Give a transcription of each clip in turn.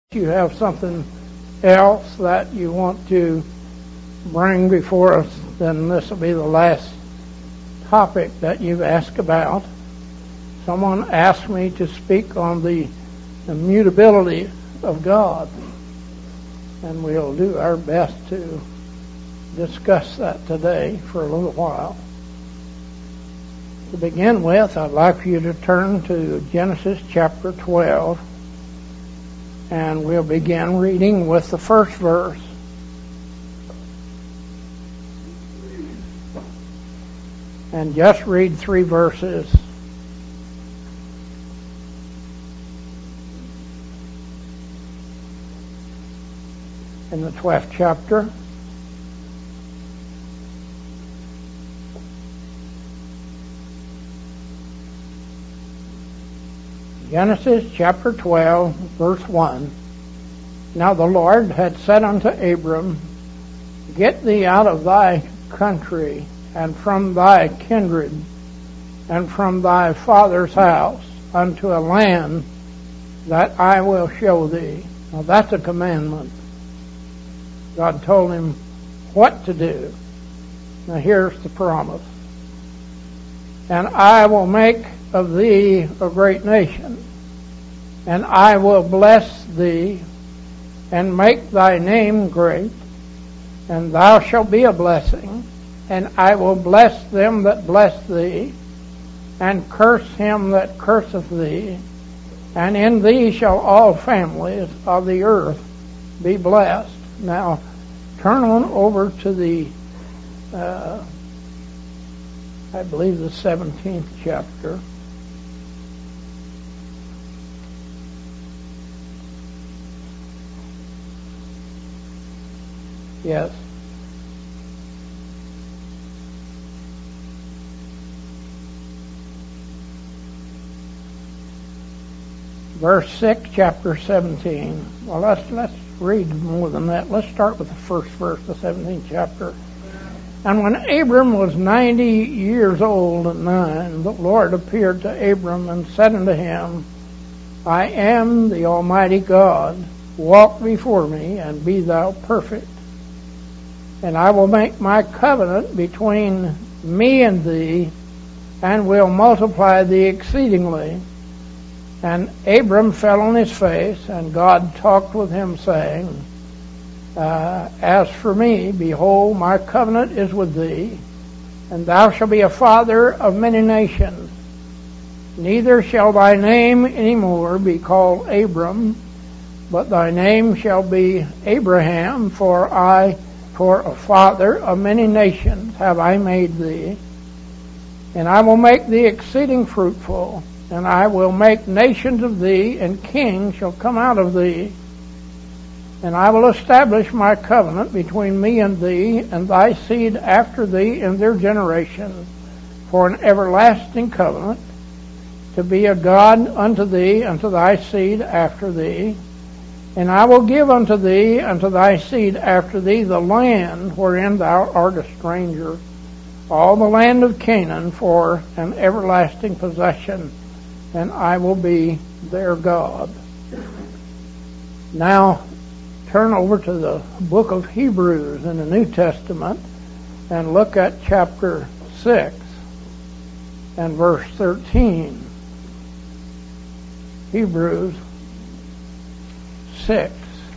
You have something else that you want to bring before us, then this will be the last topic that you've asked about. Someone asked me to speak on the immutability of God, and we'll do our best to discuss that today for a little while. To begin with, I'd like for you to turn to Genesis chapter 12. And we'll begin reading with the first verse. And just read 3 verses. In the 12th chapter. Genesis chapter 12, verse 1. Now the Lord had said unto Abram, Get thee out of thy country, and from thy kindred, and from thy father's house, unto a land that I will show thee. Now that's a commandment. God told him what to do. Now here's the promise. And I will make of thee a great nation, and I will bless thee, and make thy name great, and thou shalt be a blessing, and I will bless them that bless thee, and curse him that curseth thee, and in thee shall all families of the earth be blessed. Now, turn on over to the I believe the 17th chapter. Yes. Verse 6, chapter 17. Well, let's read more than that. Let's start with the first verse, the 17th chapter. And when Abram was 90 years old and 9, the Lord appeared to Abram and said unto him, I am the Almighty God. Walk before me, and be thou perfect. And I will make my covenant between me and thee, and will multiply thee exceedingly. And Abram fell on his face, and God talked with him, saying, As for me, behold, my covenant is with thee, and thou shalt be a father of many nations. Neither shall thy name any more be called Abram, but thy name shall be Abraham, for a father of many nations have I made thee. And I will make thee exceeding fruitful, and I will make nations of thee, and kings shall come out of thee. And I will establish my covenant between me and thee, and thy seed after thee in their generations, for an everlasting covenant, to be a God unto thee, and to thy seed after thee. And I will give unto thee, and to thy seed after thee, the land wherein thou art a stranger, all the land of Canaan, for an everlasting possession, and I will be their God. Now, turn over to the book of Hebrews in the New Testament, and look at chapter 6 and verse 13. Hebrews 6,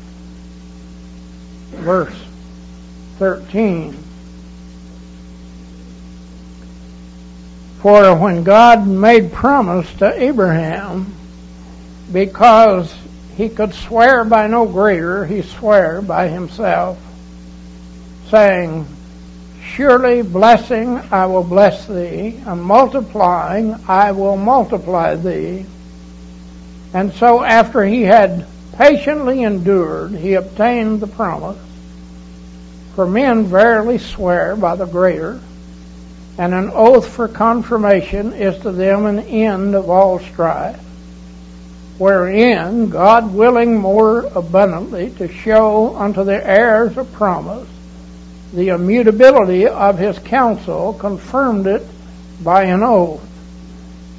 verse 13. For when God made promise to Abraham, because he could swear by no greater, he sware by himself, saying, Surely blessing I will bless thee, and multiplying I will multiply thee. And so after he had patiently endured, he obtained the promise. For men verily swear by the greater, and an oath for confirmation is to them an end of all strife, wherein God, willing more abundantly to show unto the heirs of promise the immutability of his counsel, confirmed it by an oath,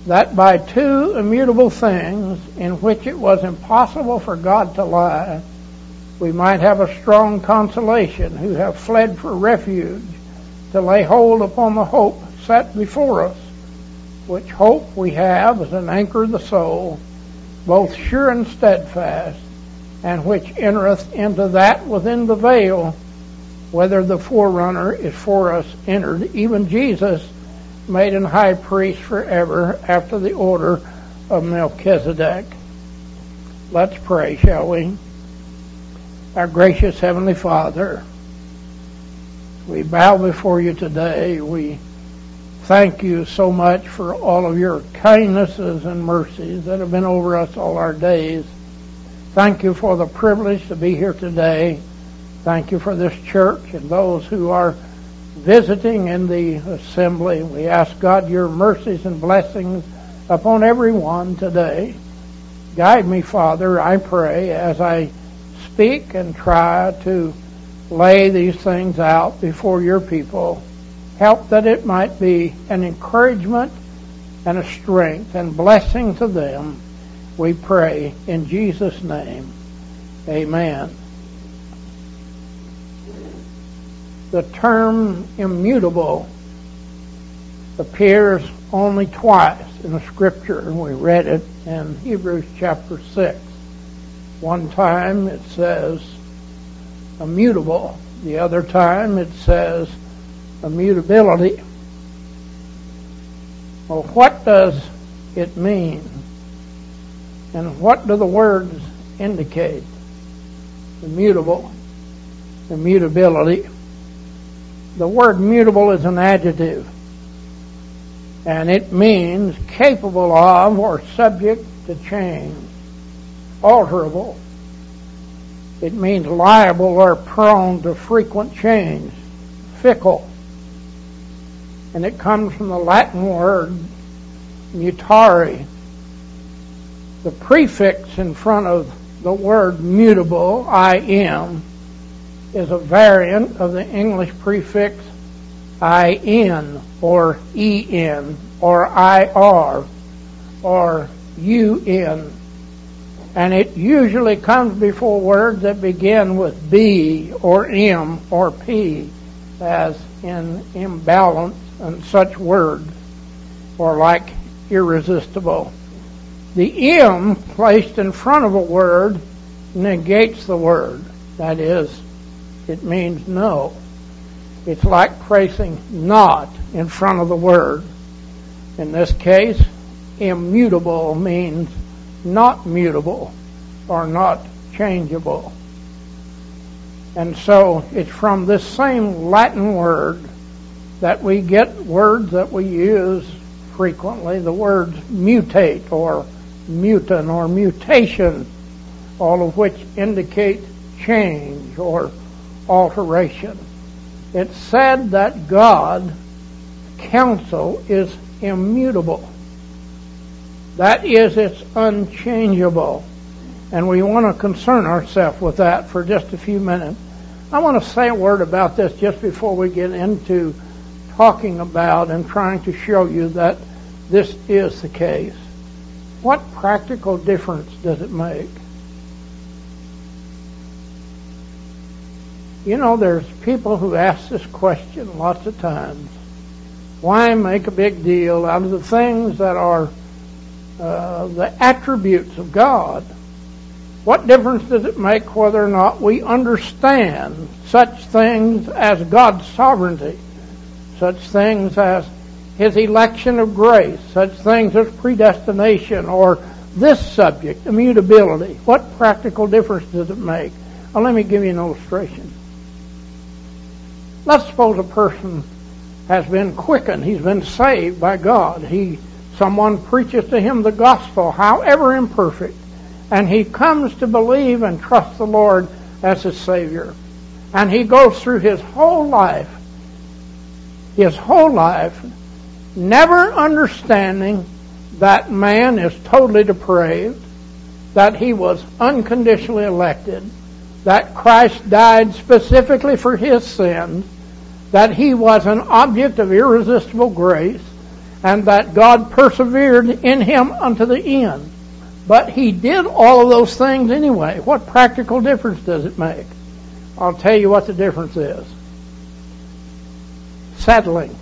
that by two immutable things in which it was impossible for God to lie, we might have a strong consolation who have fled for refuge to lay hold upon the hope set before us, which hope we have as an anchor of the soul, both sure and steadfast, and which entereth into that within the veil, whether the forerunner is for us entered, even Jesus, made an high priest forever after the order of Melchizedek. Let's pray, shall we? Our gracious Heavenly Father, we bow before you today. We thank you so much for all of your kindnesses and mercies that have been over us all our days. Thank you for the privilege to be here today. Thank you for this church and those who are visiting in the assembly. We ask God your mercies and blessings upon everyone today. Guide me, Father, I pray, as I speak and try to lay these things out before your people. Help that it might be an encouragement and a strength and blessing to them. We pray in Jesus' name. Amen. The term immutable appears only twice in the Scripture, and we read it in Hebrews chapter 6. One time it says immutable. The other time it says immutability. Well, what does it mean? And what do the words indicate? Immutable, immutability. The word mutable is an adjective, and it means capable of or subject to change, alterable. It means liable or prone to frequent change, fickle. And it comes from the Latin word mutare. The prefix in front of the word mutable, I-M, is a variant of the English prefix I-N or E-N or I-R or U-N. And it usually comes before words that begin with B or M or P, as in imbalance and such words, or like irresistible. The M placed in front of a word negates the word. That is, it means no. It's like placing not in front of the word. In this case, immutable means not mutable or not changeable. And so it's from this same Latin word that we get words that we use frequently, the words mutate or mutin or mutation, all of which indicate change or alteration. It's said that God's counsel is immutable. That is, it's unchangeable. And we want to concern ourselves with that for just a few minutes. I want to say a word about this just before we get into talking about and trying to show you that this is the case. What practical difference does it make? You know, there's people who ask this question lots of times. Why make a big deal out of the things that are the attributes of God? What difference does it make whether or not we understand such things as God's sovereignty, such things as His election of grace, such things as predestination, or this subject, immutability? What practical difference does it make? Well, let me give you an illustration. Let's suppose a person has been quickened. He's been saved by God. Someone preaches to him the gospel, however imperfect, and he comes to believe and trust the Lord as his Savior. And he goes through his whole life, never understanding that man is totally depraved, that he was unconditionally elected, that Christ died specifically for his sins, that he was an object of irresistible grace, and that God persevered in him unto the end. But he did all of those things anyway. What practical difference does it make? I'll tell you what the difference is. Settling.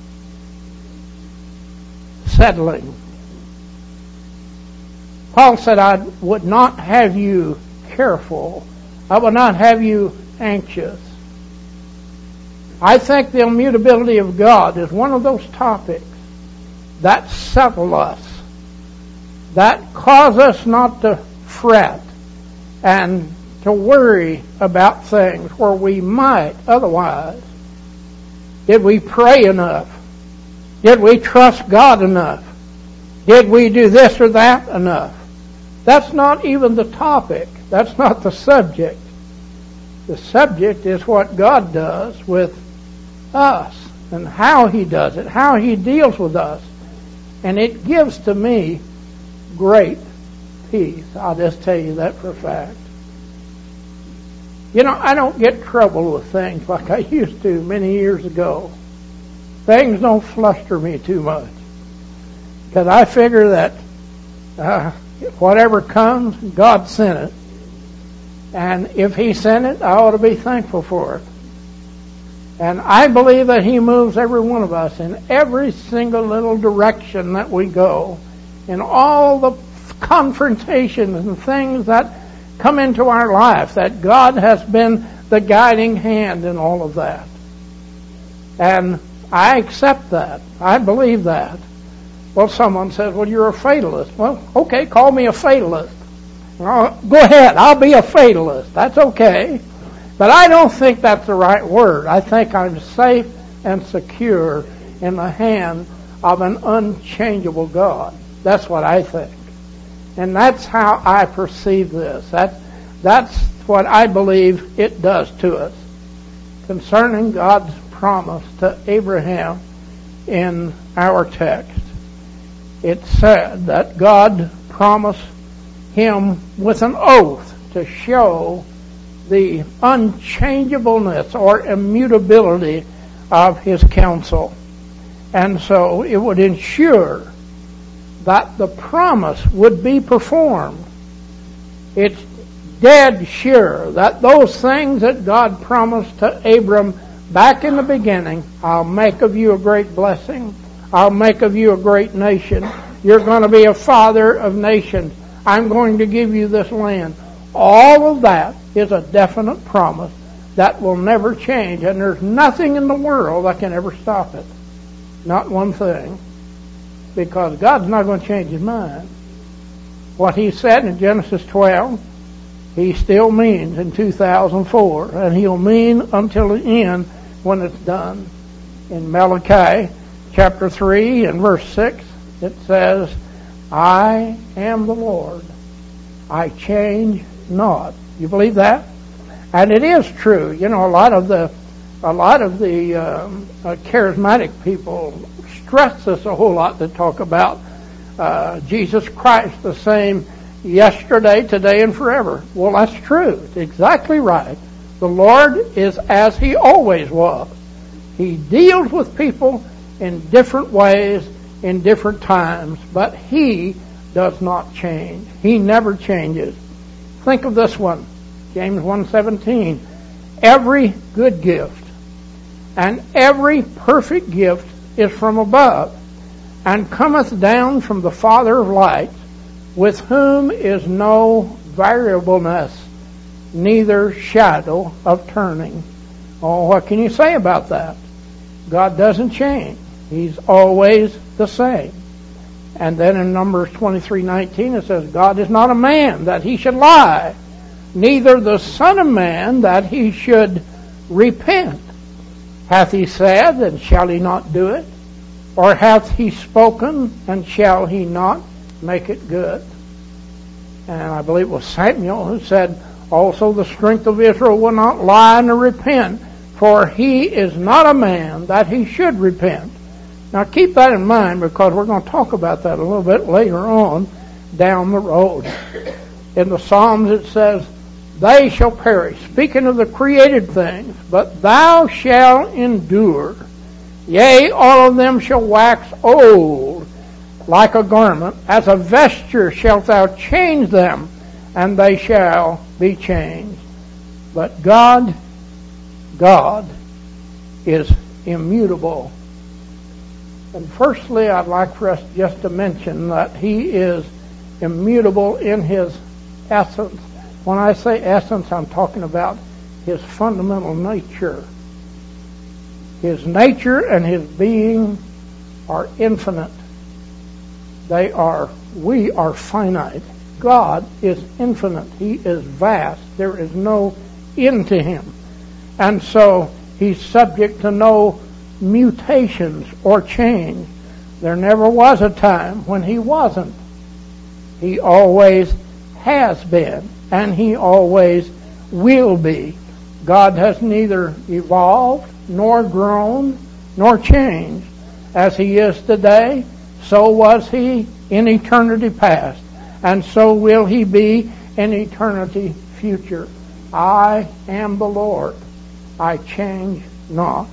Paul said, I would not have you careful. I would not have you anxious. I think the immutability of God is one of those topics that settle us, that cause us not to fret and to worry about things where we might otherwise. Did we pray enough? Did we trust God enough? Did we do this or that enough? That's not even the topic. That's not the subject. The subject is what God does with us and how he does it, how he deals with us. And it gives to me great peace. I'll just tell you that for a fact. You know, I don't get trouble with things like I used to many years ago. Things don't fluster me too much. Because I figure that whatever comes, God sent it. And if he sent it, I ought to be thankful for it. And I believe that he moves every one of us in every single little direction that we go. In all the confrontations and things that come into our life, that God has been the guiding hand in all of that. And I accept that. I believe that. Well, someone says, well, you're a fatalist. Well, okay, call me a fatalist. Well, go ahead, I'll be a fatalist. That's okay. But I don't think that's the right word. I think I'm safe and secure in the hand of an unchangeable God. That's what I think. And that's how I perceive this. That's what I believe it does to us. Concerning God's promise to Abraham in our text, it said that God promised him with an oath to show the unchangeableness or immutability of his counsel. And so it would ensure that the promise would be performed. It's dead sure that those things that God promised to Abram back in the beginning, I'll make of you a great blessing, I'll make of you a great nation, you're going to be a father of nations, I'm going to give you this land. All of that is a definite promise that will never change, and there's nothing in the world that can ever stop it. Not one thing. Because God's not going to change his mind. What he said in Genesis 12, he still means in 2004, and he'll mean until the end when it's done. In Malachi chapter 3 and verse 6, it says, I am the Lord, I change not. You believe that? And it is true. You know, a lot of the charismatic people stress this a whole lot to talk about Jesus Christ the same yesterday, today, and forever. Well, that's true. It's exactly right. The Lord is as he always was. He deals with people in different ways, in different times, but he does not change. He never changes. Think of this one, James 1:17. Every good gift and every perfect gift is from above, and cometh down from the Father of lights, with whom is no variableness, neither shadow of turning. Oh, what can you say about that? God doesn't change. He's always the same. And then in Numbers 23:19 it says, God is not a man that he should lie, neither the Son of Man that he should repent. Hath he said, and shall he not do it? Or hath he spoken, and shall he not make it good? And I believe it was Samuel who said, also the strength of Israel will not lie nor repent, for he is not a man that he should repent. Now keep that in mind, because we're going to talk about that a little bit later on down the road. In the Psalms it says, they shall perish, speaking of the created things, but thou shalt endure. Yea, all of them shall wax old like a garment. As a vesture shalt thou change them, and they shall be changed. But God is immutable. And firstly, I'd like for us just to mention that He is immutable in His essence. When I say essence, I'm talking about His fundamental nature. His nature and His being are infinite. We are finite. God is infinite. He is vast. There is no end to Him. And so He's subject to no mutations or change. There never was a time when He wasn't. He always has been, and He always will be. God has neither evolved, nor grown, nor changed. As He is today, so was He in eternity past, and so will He be in eternity future. I am the Lord. I change not.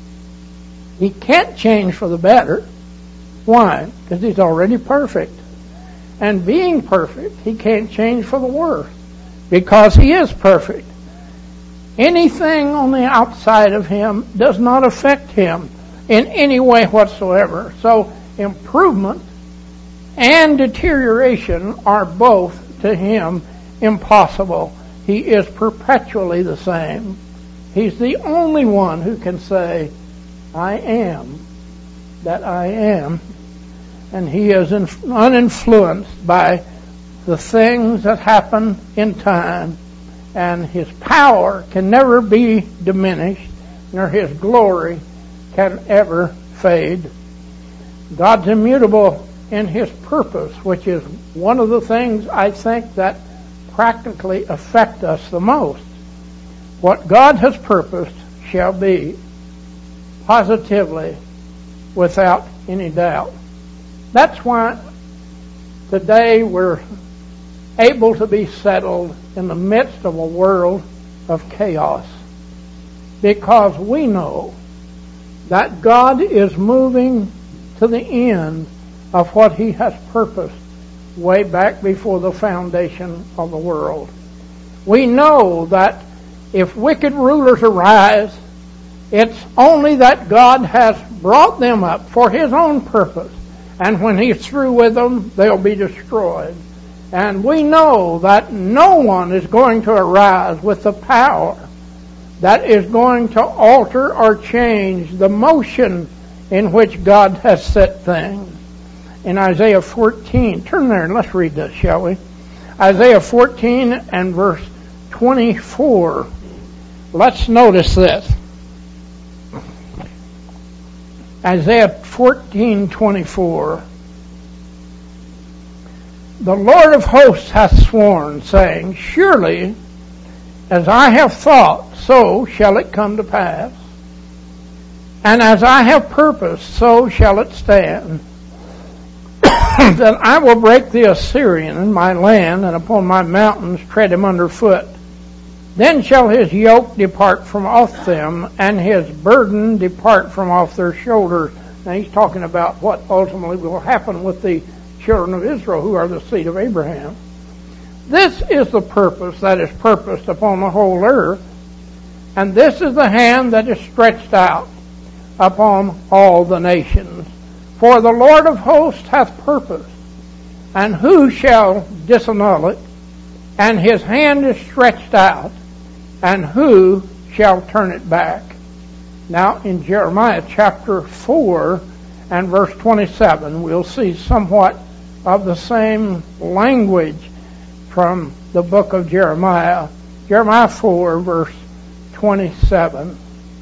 He can't change for the better. Why? Because He's already perfect. And being perfect, He can't change for the worse, because He is perfect. Anything on the outside of Him does not affect Him in any way whatsoever. So improvement and deterioration are both to Him impossible. He is perpetually the same. He's the only one who can say, I am that I am. And He is uninfluenced by the things that happen in time. And His power can never be diminished, nor His glory can ever fade. God's immutable in His purpose, which is one of the things I think that practically affect us the most. What God has purposed shall be, positively, without any doubt. That's why today we're able to be settled in the midst of a world of chaos, because we know that God is moving to the end of what He has purposed way back before the foundation of the world. We know that if wicked rulers arise, it's only that God has brought them up for His own purpose, and when He's through with them, they'll be destroyed. And we know that no one is going to arise with the power that is going to alter or change the motion in which God has set things. In Isaiah 14, turn there and let's read this, shall we? Isaiah 14 and verse 24. Let's notice this. Isaiah 14:24. The Lord of hosts hath sworn, saying, Surely, as I have thought, so shall it come to pass. And as I have purposed, so shall it stand. That I will break the Assyrian in my land, and upon my mountains tread him under foot. Then shall his yoke depart from off them, and his burden depart from off their shoulders. Now he's talking about what ultimately will happen with the children of Israel, who are the seed of Abraham. This is the purpose that is purposed upon the whole earth, and this is the hand that is stretched out upon all the nations. For the Lord of hosts hath purposed, and who shall disannul it? And His hand is stretched out, and who shall turn it back? Now in Jeremiah chapter 4 and verse 27, we'll see somewhat of the same language from the book of Jeremiah. Jeremiah 4 verse 27.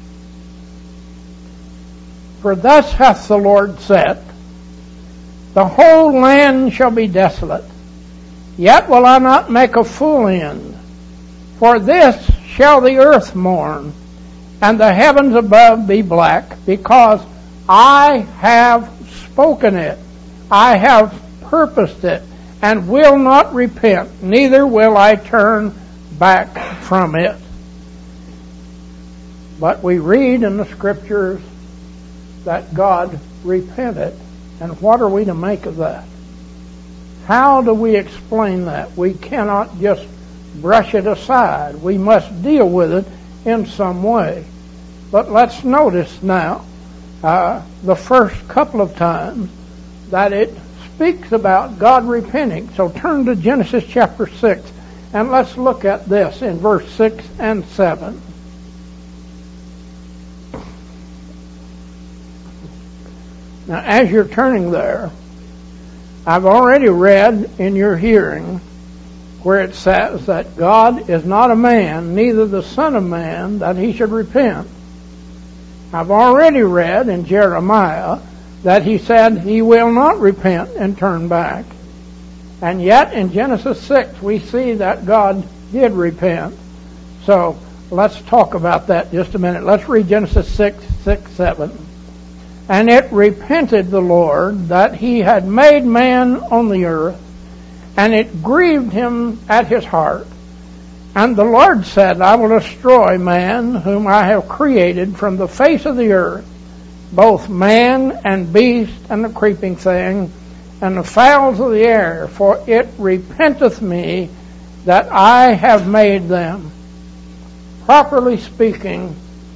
For thus hath the Lord said, The whole land shall be desolate, yet will I not make a full end. For this shall the earth mourn, and the heavens above be black, because I have spoken it. I have purposed it, and will not repent, neither will I turn back from it. But we read in the Scriptures that God repented. And what are we to make of that? How do we explain that? We cannot just brush it aside. We must deal with it in some way. But let's notice now the first couple of times that it speaks about God repenting. So turn to Genesis chapter 6 and let's look at this in verse 6 and 7. Now, as you're turning there, I've already read in your hearing where it says that God is not a man, neither the Son of Man, that he should repent. I've already read in Jeremiah that he said he will not repent and turn back. And yet in Genesis 6 we see that God did repent. So let's talk about that just a minute. Let's read Genesis 6, 7. And it repented the Lord that he had made man on the earth, and it grieved him at his heart. And the Lord said, I will destroy man whom I have created from the face of the earth, both man and beast and the creeping thing, and the fowls of the air, for it repenteth me that I have made them. Properly speaking,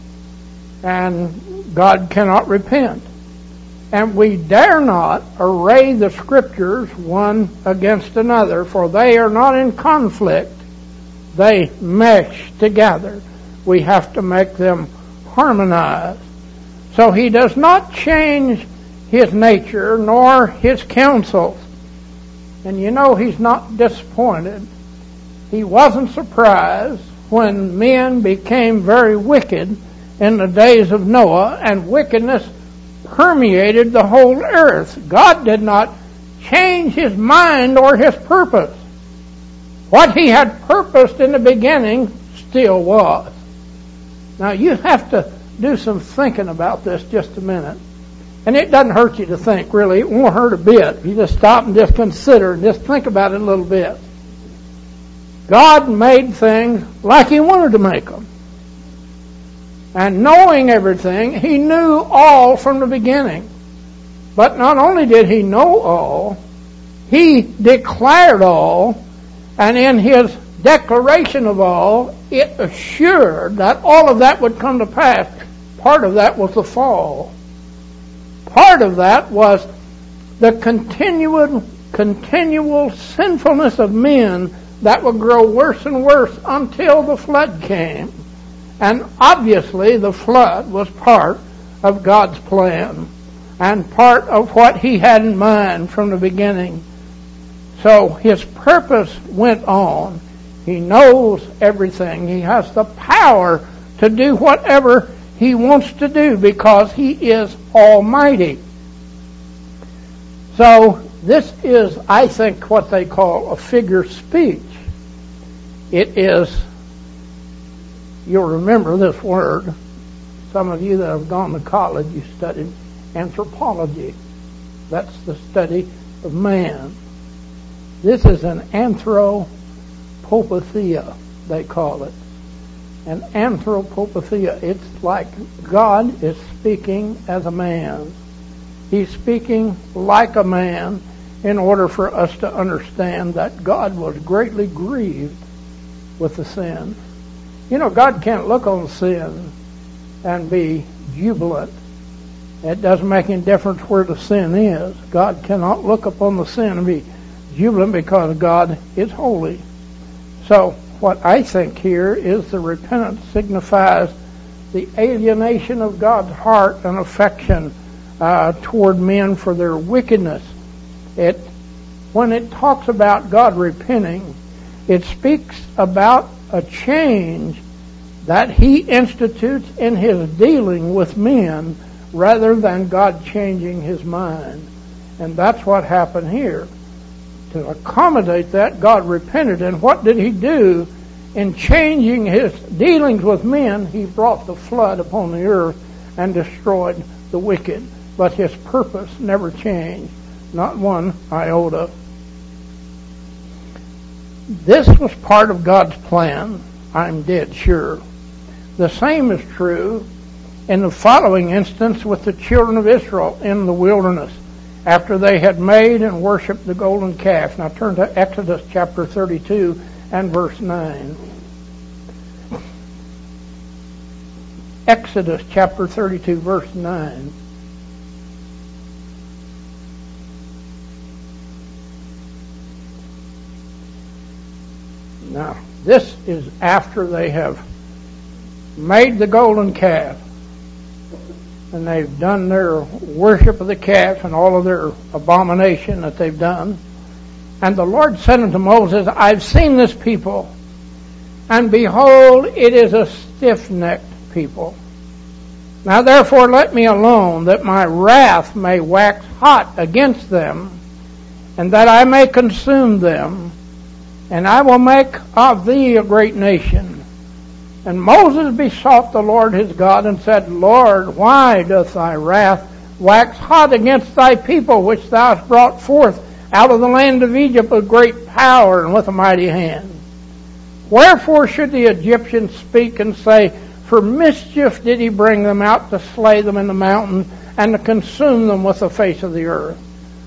and God cannot repent. And we dare not array the Scriptures one against another, for they are not in conflict. They mesh together. We have to make them harmonize. So he does not change his nature nor his counsels. And you know he's not disappointed. He wasn't surprised when men became very wicked in the days of Noah, and wickedness permeated the whole earth. God did not change his mind or his purpose. What he had purposed in the beginning still was. Now you have to do some thinking about this just a minute. And it doesn't hurt you to think, really. It won't hurt a bit. You just stop and just consider and just think about it a little bit. God made things like he wanted to make them. And knowing everything, he knew all from the beginning. But not only did he know all, he declared all, and in his declaration of all, it assured that all of that would come to pass. Part of that was the fall. Part of that was the continual sinfulness of men that would grow worse and worse until the flood came. And obviously the flood was part of God's plan and part of what he had in mind from the beginning. So his purpose went on. He knows everything. He has the power to do whatever he wants to do because he is almighty. So this is, I think, what they call a figure of speech. It is, you'll remember this word. Some of you that have gone to college, you studied anthropology. That's the study of man. This is an anthropopathia, they call it. An anthropopathia. It's like God is speaking as a man. He's speaking like a man in order for us to understand that God was greatly grieved with the sin. You know, God can't look on sin and be jubilant. It doesn't make any difference where the sin is. God cannot look upon the sin and be jubilant because God is holy. So what I think here is the repentance signifies the alienation of God's heart and affection toward men for their wickedness. When it talks about God repenting, it speaks about a change that he institutes in his dealing with men rather than God changing his mind. And that's what happened here. To accommodate that, God repented. And what did he do? In changing his dealings with men, he brought the flood upon the earth and destroyed the wicked. But his purpose never changed, not one iota. This was part of God's plan, I'm dead sure. The same is true in the following instance with the children of Israel in the wilderness after they had made and worshipped the golden calf. Now turn to Exodus chapter 32 and verse 9. Exodus chapter 32 verse 9. Now, this is after they have made the golden calf, and they've done their worship of the calf and all of their abomination that they've done. And the Lord said unto Moses, I've seen this people, and behold, it is a stiff-necked people. Now therefore let me alone, that my wrath may wax hot against them, and that I may consume them, and I will make of thee a great nation. And Moses besought the Lord his God, and said, Lord, why doth thy wrath wax hot against thy people, which thou hast brought forth out of the land of Egypt with great power and with a mighty hand? Wherefore should the Egyptians speak and say, for mischief did he bring them out to slay them in the mountain, and to consume them with the face of the earth?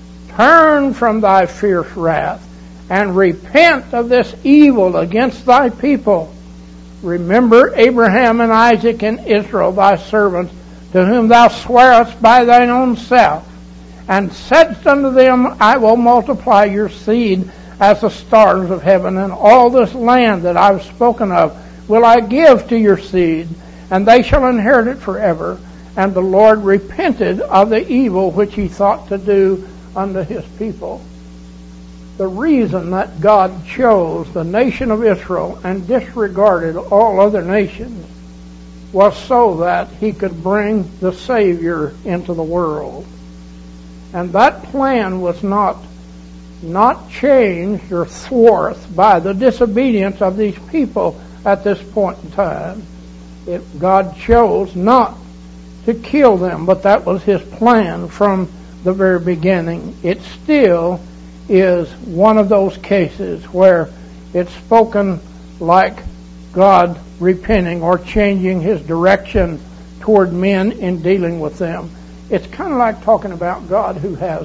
Turn from thy fierce wrath, and repent of this evil against thy people. Remember Abraham and Isaac and Israel thy servants, to whom thou swarest by thine own self, and saidst unto them, I will multiply your seed as the stars of heaven, and all this land that I have spoken of will I give to your seed, and they shall inherit it forever. And the Lord repented of the evil which he thought to do unto his people. The reason that God chose the nation of Israel and disregarded all other nations was so that he could bring the Savior into the world. And that plan was not changed or thwarted by the disobedience of these people at this point in time. God chose not to kill them, but that was his plan from the very beginning. It still is one of those cases where it's spoken like God repenting or changing his direction toward men in dealing with them. It's kind of like talking about God who has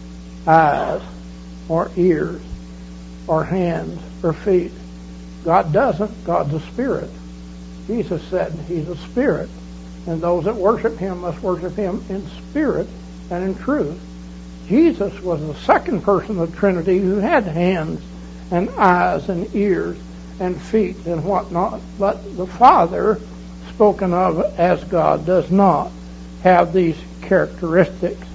eyes or ears or hands or feet. God doesn't. God's a spirit. Jesus said he's a spirit, and those that worship him must worship him in spirit and in truth. Jesus was the second person of the Trinity who had hands and eyes and ears and feet and whatnot, but the Father, spoken of as God, does not have these characteristics.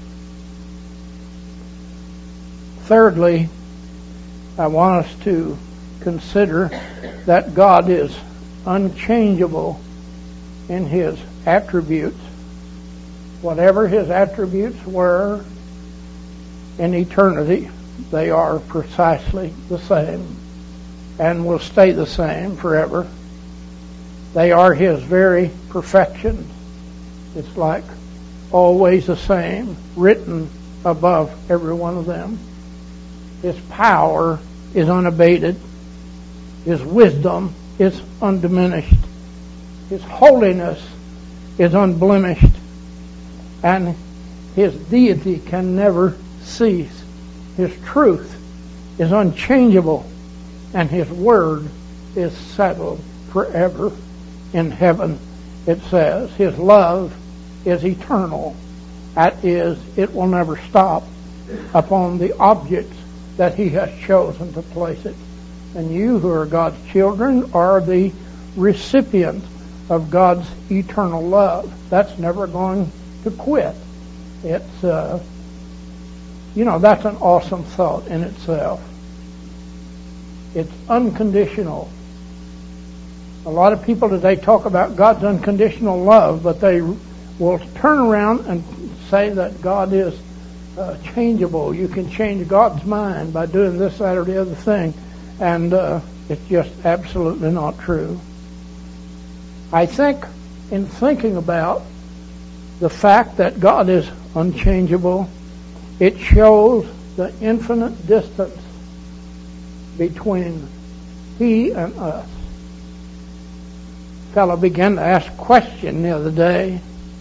Thirdly, I want us to consider that God is unchangeable in his attributes. Whatever his attributes were in eternity, they are precisely the same and will stay the same forever. They are his very perfections. It's like always the same, written above every one of them. His power is unabated. His wisdom is undiminished. His holiness is unblemished. And his deity can never cease. His truth is unchangeable, and his word is settled forever in heaven. It says his love is eternal. That is, it will never stop upon the objects that he has chosen to place it. And you who are God's children are the recipient of God's eternal love. That's never going to quit. It's that's an awesome thought in itself. It's unconditional. A lot of people today talk about God's unconditional love, but they will turn around and say that God is changeable. You can change God's mind by doing this, that, or the other thing. And it's just absolutely not true. I think in thinking about the fact that God is unchangeable, it shows the infinite distance between he and us. A fellow began to ask a question the other day.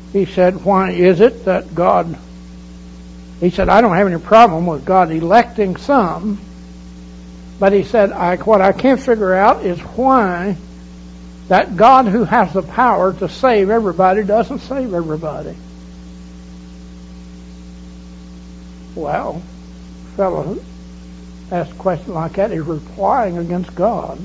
he said, why is it that God, he said, I don't have any problem with God electing some, but he said, what I can't figure out is why that God who has the power to save everybody doesn't save everybody. Well, a fellow who asked a question like that is replying against God,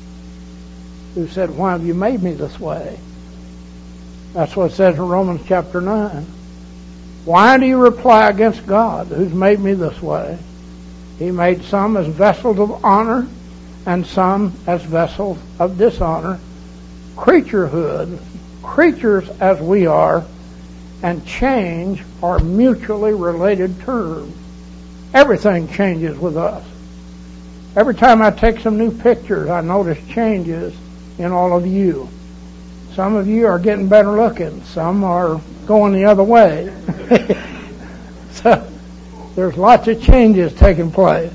who said, why have you made me this way? That's what it says in Romans chapter 9. Why do you reply against God who's made me this way? He made some as vessels of honor and some as vessels of dishonor. Creaturehood, creatures as we are, and change are mutually related terms. Everything changes with us. Every time I take some new pictures, I notice changes in all of you. Some of you are getting better looking. Some are going the other way. So there's lots of changes taking place.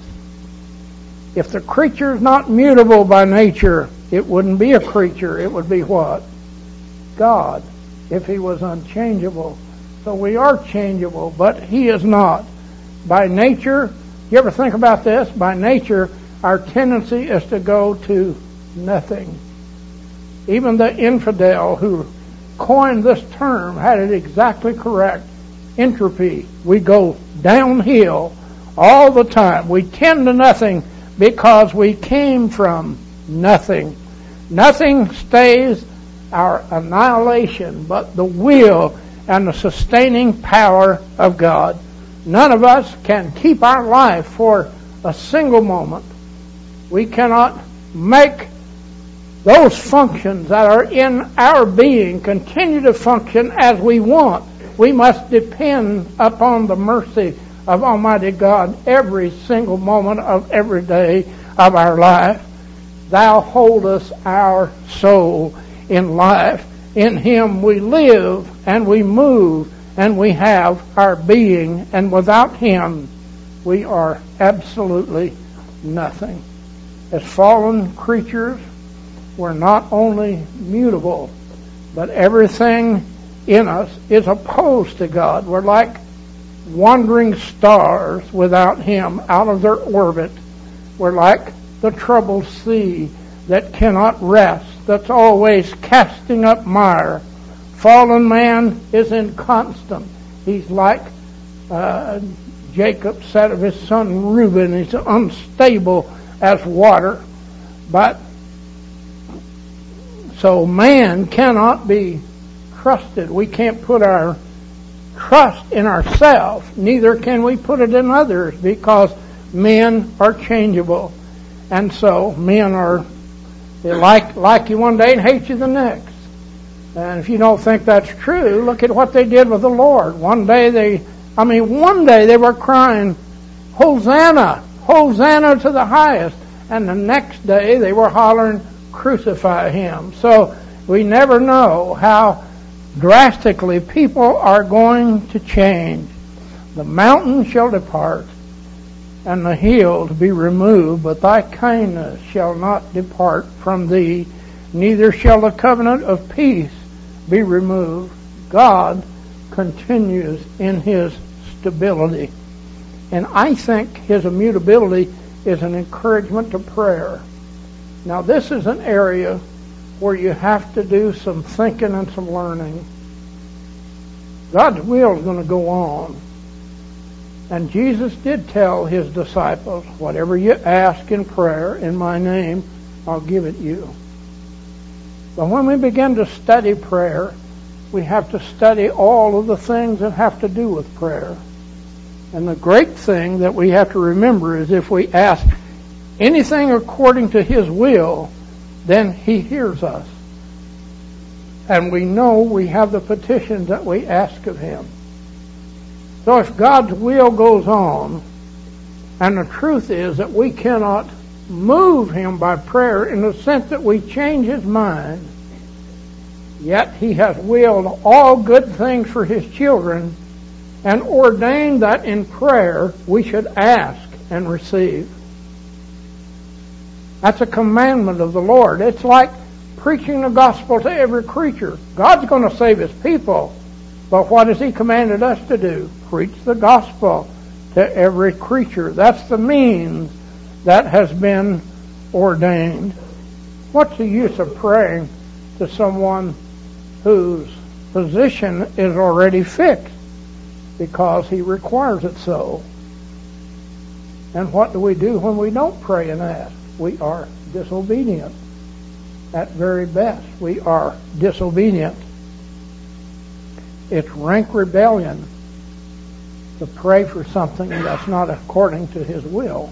If the creature is not mutable by nature, it wouldn't be a creature. It would be what? God, if he was unchangeable. So we are changeable, but he is not. By nature, you ever think about this? By nature, our tendency is to go to nothing. Even the infidel who coined this term had it exactly correct. Entropy. We go downhill all the time. We tend to nothing because we came from nothing. Nothing stays our annihilation, but the will and the sustaining power of God. None of us can keep our life for a single moment. We cannot make those functions that are in our being continue to function as we want. We must depend upon the mercy of Almighty God every single moment of every day of our life. Thou holdest our soul in life. In him we live and we move and we have our being, and without him we are absolutely nothing. As fallen creatures, we're not only mutable, but everything in us is opposed to God. We're like wandering stars without him out of their orbit. We're like the troubled sea that cannot rest, that's always casting up mire. Fallen man is inconstant. He's like Jacob said of his son Reuben, he's unstable as water. But so man cannot be trusted. We can't put our trust in ourselves, neither can we put it in others, because men are changeable. And so men are, they like you one day and hate you the next. And if you don't think that's true, look at what they did with the Lord. One day they were crying, Hosanna, Hosanna to the highest. And the next day they were hollering, crucify him. So we never know how drastically people are going to change. The mountain shall depart and the hills be removed, but thy kindness shall not depart from thee, neither shall the covenant of peace be removed. God continues in his stability. And I think his immutability is an encouragement to prayer. Now this is an area where you have to do some thinking and some learning. God's will is going to go on. And Jesus did tell his disciples, whatever you ask in prayer in my name, I'll give it you. But when we begin to study prayer, we have to study all of the things that have to do with prayer. And the great thing that we have to remember is if we ask anything according to his will, then he hears us. And we know we have the petitions that we ask of him. So if God's will goes on, and the truth is that we cannot move him by prayer in the sense that we change his mind, yet he has willed all good things for his children and ordained that in prayer we should ask and receive. That's a commandment of the Lord. It's like preaching the gospel to every creature. God's going to save his people, But what has He commanded us to do? Preach the gospel to every creature. That's the means that has been ordained. What's the use of praying to someone whose position is already fixed because He requires it so? And what do we do when we don't pray and ask? We are disobedient. At very best, we are disobedient. It's rank rebellion to pray for something that's not according to His will.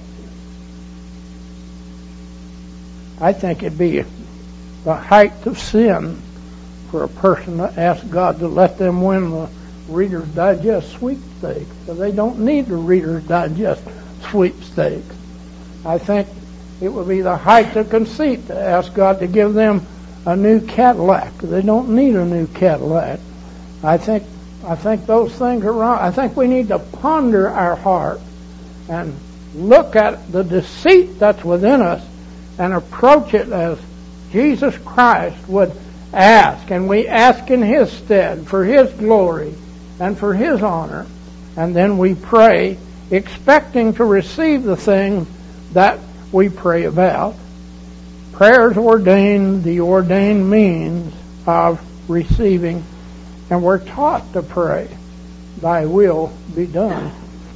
I think it'd be the height of sin for a person to ask God to let them win the Reader's Digest sweepstakes. So they don't need the Reader's Digest sweepstakes. I think it would be the height of conceit to ask God to give them a new Cadillac. They don't need a new Cadillac. I think those things are wrong. I think we need to ponder our heart and look at the deceit that's within us and approach it as Jesus Christ would ask. And we ask in His stead for His glory and for His honor. And then we pray expecting to receive the thing that we pray about. Prayer's ordained, the ordained means of receiving. And we're taught to pray, Thy will be done.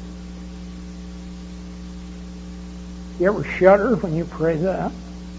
You ever shudder when you pray that?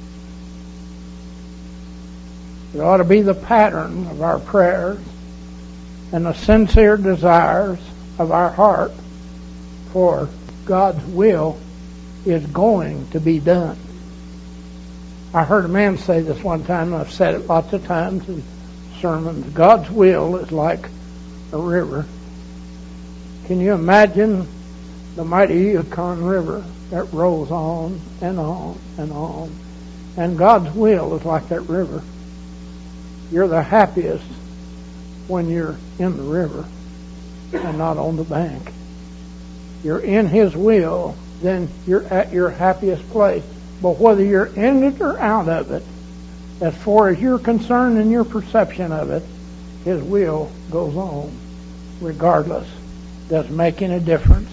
It ought to be the pattern of our prayers and the sincere desires of our heart, for God's will is going to be done. I heard a man say this one time, and I've said it lots of times in sermons. God's will is like a river. Can you imagine the mighty Yukon River that rolls on and on and on? And God's will is like that river. You're the happiest when you're in the river and not on the bank. You're in His will, then you're at your happiest place. But whether you're in it or out of it, as far as you're concerned and your perception of it, His will goes on regardless. Doesn't make any difference.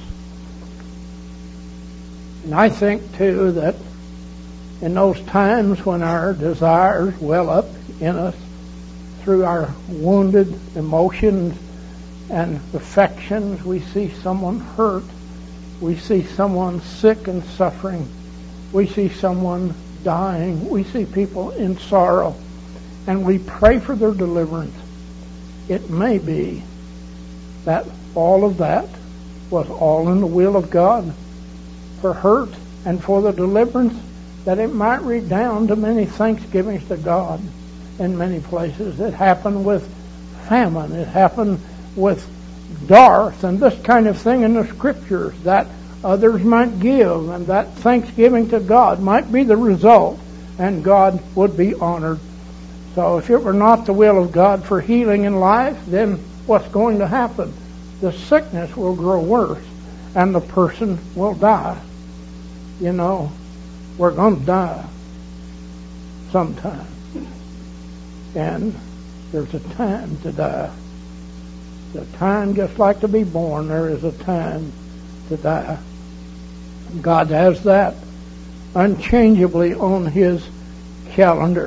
And I think, too, that in those times when our desires well up in us through our wounded emotions and affections, we see someone hurt, we see someone sick and suffering, we see someone dying, we see people in sorrow, and we pray for their deliverance. It may be that all of that was all in the will of God for hurt and for the deliverance, that it might redound to many thanksgivings to God in many places. It happened with famine. It happened with dearth and this kind of thing in the Scriptures, that others might give, and that thanksgiving to God might be the result, and God would be honored. So if it were not the will of God for healing in life, then what's going to happen? The sickness will grow worse, and the person will die. You know, we're going to die sometime. And there's a time to die. The time just like to be born, there is a time to die. God has that unchangeably on His calendar.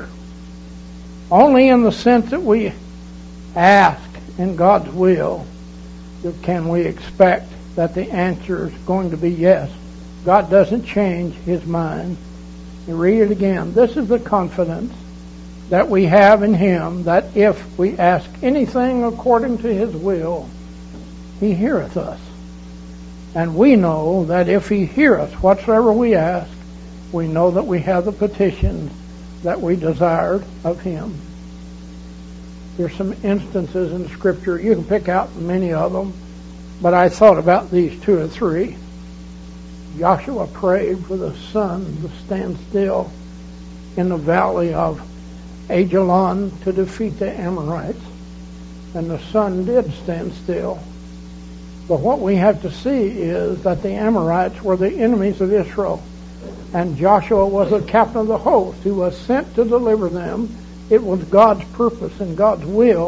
Only in the sense that we ask in God's will can we expect that the answer is going to be yes. God doesn't change His mind. You read it again. This is the confidence that we have in Him, that if we ask anything according to His will, He heareth us. And we know that if He hear us whatsoever we ask, we know that we have the petitions that we desired of Him. There's some instances in Scripture. You can pick out many of them, but I thought about these two or three. Joshua prayed for the sun to stand still in the valley of Ajalon to defeat the Amorites. And the sun did stand still. But what we have to see is that the Amorites were the enemies of Israel. And Joshua was the captain of the host who was sent to deliver them. It was God's purpose and God's will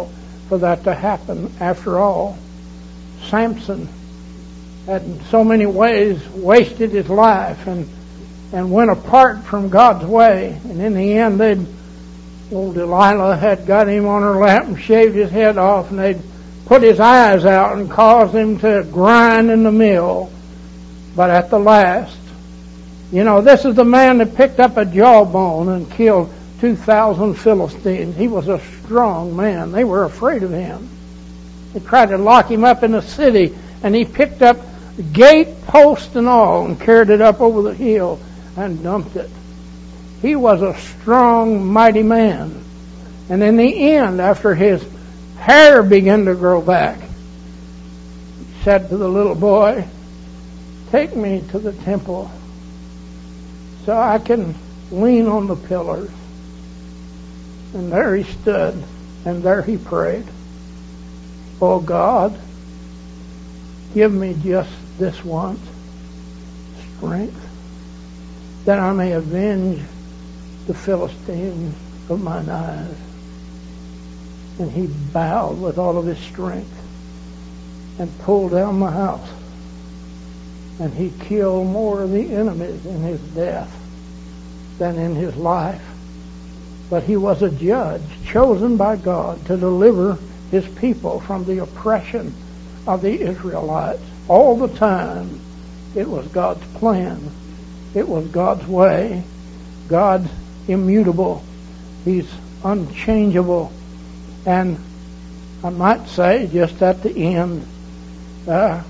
for that to happen. After all, Samson had in so many ways wasted his life and went apart from God's way. And in the end, old Delilah had got him on her lap and shaved his head off, and they'd put his eyes out and caused him to grind in the mill. But at the last, this is the man that picked up a jawbone and killed 2,000 Philistines. He was a strong man. They were afraid of him. They tried to lock him up in a city, and he picked up the gate post and all and carried it up over the hill and dumped it. He was a strong, mighty man. And in the end, after his hair began to grow back, he said to the little boy, "Take me to the temple so I can lean on the pillars." And there he stood, and there he prayed, "Oh God, give me just this once, strength, that I may avenge the Philistines of mine eyes." And he bowed with all of his strength and pulled down the house. And he killed more of the enemies in his death than in his life. But he was a judge chosen by God to deliver his people from the oppression of the Israelites. All the time, it was God's plan. It was God's way. God's immutable. He's unchangeable. And I might say, just at the end, that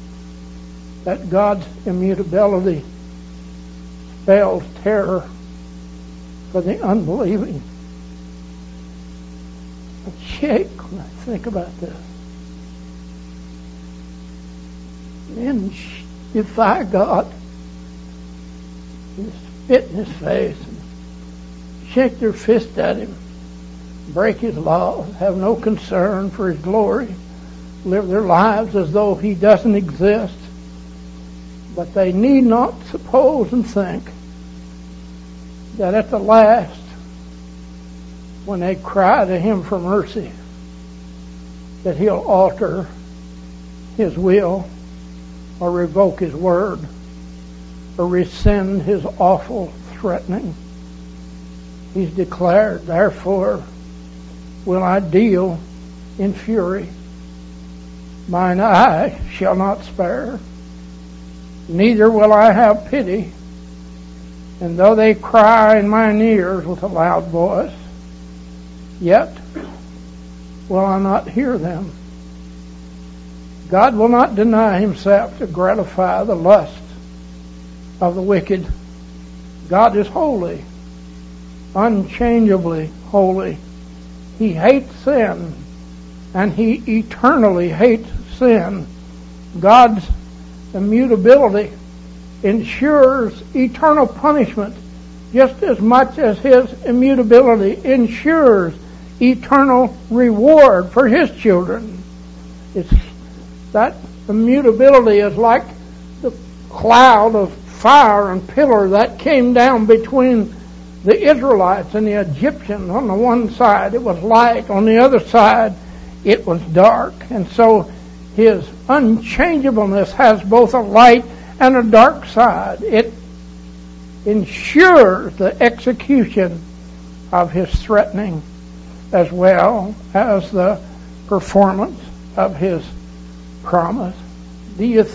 God's immutability spells terror for the unbelieving. I shake when I think about this. Men defy God, and spit in his face, and shake their fist at him, break his laws, have no concern for his glory, live their lives as though he doesn't exist. But they need not suppose and think that at the last, when they cry to him for mercy, that he'll alter his will or revoke his word or rescind his awful threatening. He's declared, "Therefore will I deal in fury. Mine eye shall not spare, neither will I have pity. And though they cry in mine ears with a loud voice, yet will I not hear them." God will not deny himself to gratify the lust of the wicked. God is holy, unchangeably holy. He hates sin, and he eternally hates sin. God's immutability ensures eternal punishment just as much as his immutability ensures eternal reward for his children. That immutability is like the cloud of fire and pillar that came down between the Israelites and the Egyptians. On the one side it was light, on the other side it was dark. And so his unchangeableness has both a light and a dark side. It ensures the execution of his threatening as well as the performance of his promise. Do you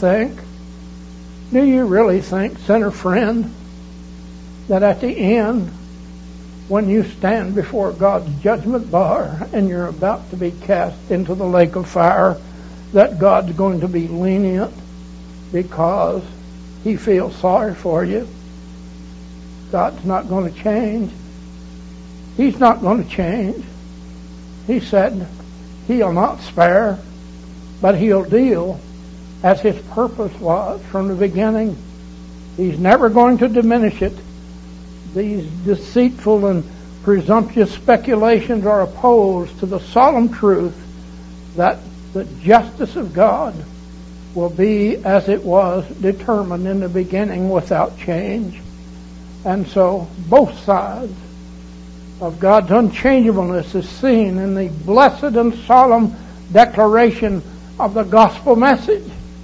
really think, sinner friend, that at the end, when you stand before God's judgment bar and you're about to be cast into the lake of fire, that God's going to be lenient because he feels sorry for you? God's not going to change. He's not going to change. He said he'll not spare, but he'll deal as his purpose was from the beginning. He's never going to diminish it. These deceitful and presumptuous speculations are opposed to the solemn truth that the justice of God will be as it was determined in the beginning without change. And so both sides of God's unchangeableness is seen in the blessed and solemn declaration of the gospel message.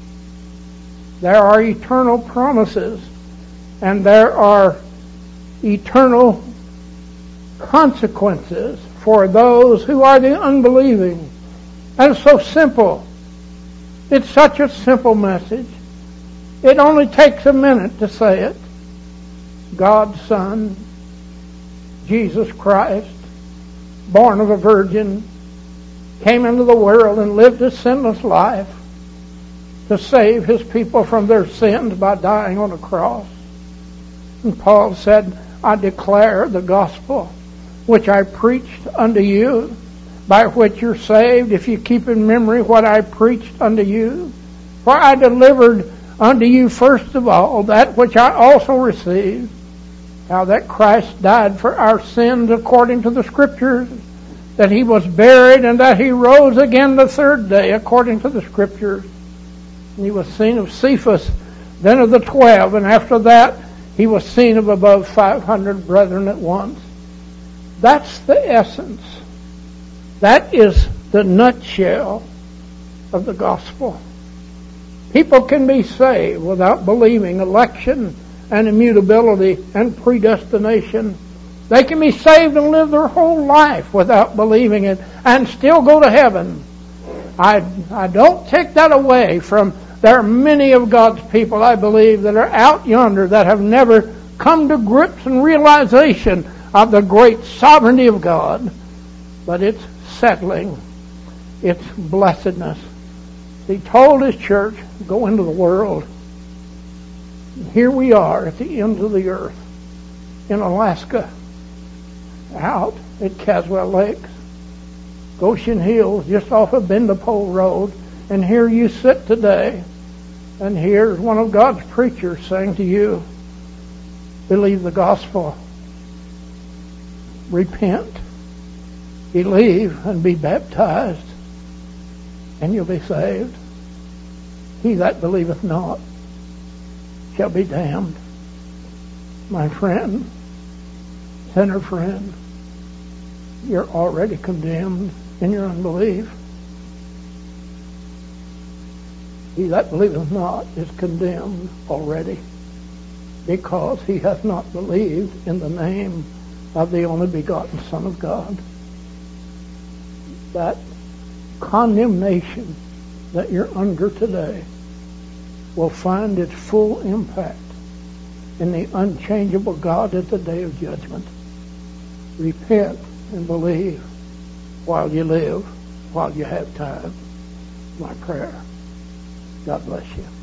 There are eternal promises, and there are eternal consequences for those who are the unbelieving. And it's so simple. It's such a simple message. It only takes a minute to say it. God's Son, Jesus Christ, born of a virgin, came into the world and lived a sinless life to save His people from their sins by dying on a cross. And Paul said, I declare the gospel which I preached unto you, by which you're saved, if you keep in memory what I preached unto you. For I delivered unto you first of all that which I also received, how that Christ died for our sins according to the Scriptures, that He was buried, and that He rose again the third day according to the Scriptures. And He was seen of Cephas, then of the 12, and after that He was seen of above 500 brethren at once. That's the essence. That is the nutshell of the gospel. People can be saved without believing election and immutability and predestination. They can be saved and live their whole life without believing it and still go to heaven. I don't take that away from, there are many of God's people, I believe, that are out yonder that have never come to grips and realization of the great sovereignty of God. But it's settling. It's blessedness. He told His church, go into the world. Here we are at the end of the earth in Alaska, out at Caswell Lakes, Goshen Hills, just off of Bendapole Road, and here you sit today, and here's one of God's preachers saying to you, believe the gospel, repent, believe, and be baptized, and you'll be saved. He that believeth not shall be damned. My friend, sinner friend, you're already condemned in your unbelief. He that believeth not is condemned already, because he hath not believed in the name of the only begotten Son of God. That condemnation that you're under today will find its full impact in the unchangeable God at the day of judgment. Repent and believe while you live, while you have time. My prayer. God bless you.